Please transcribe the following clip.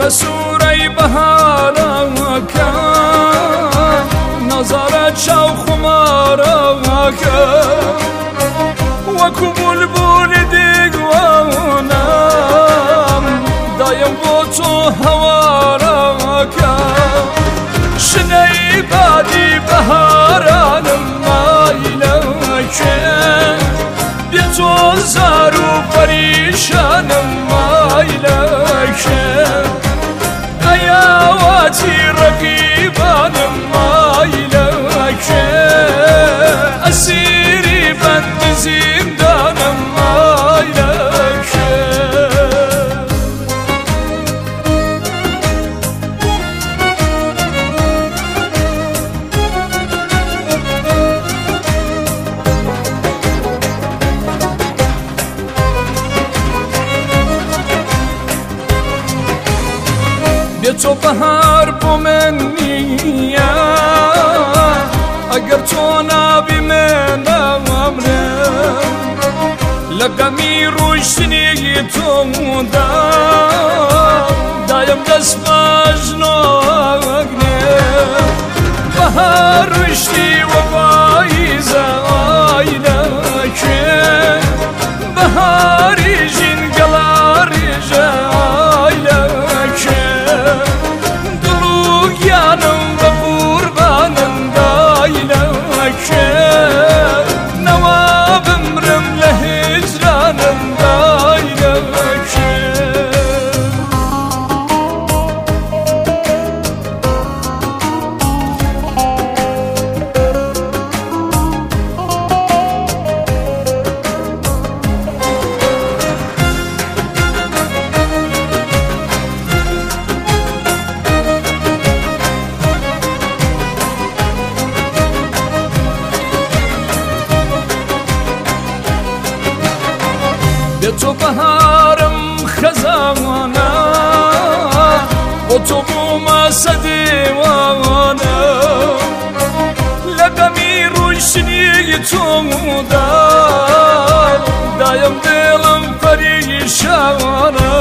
سوره بهارکه نظاره چاو خمارکه وکو بلبل دیگوانم دایم با تو هوارکه شنی بادی بهارانم مایلکه بی تو زار و پریشانم مایلکه ayaati raqibanım aileke asiri ben zindanım aileke به تو بهار با من نیا اگر تو نبی من امرم لقمی روشنی تو دایم دست مجنونه بهار روشنی و پاییزه آیلکه بهاری جنگلاری آیلکه yanım ve kurbanım daileke Nevab ömrümle hicranım daileke به تو بهارم خزانه و تو بوم سدیوانه لقمی روشنی تو دایم دلم پریشانه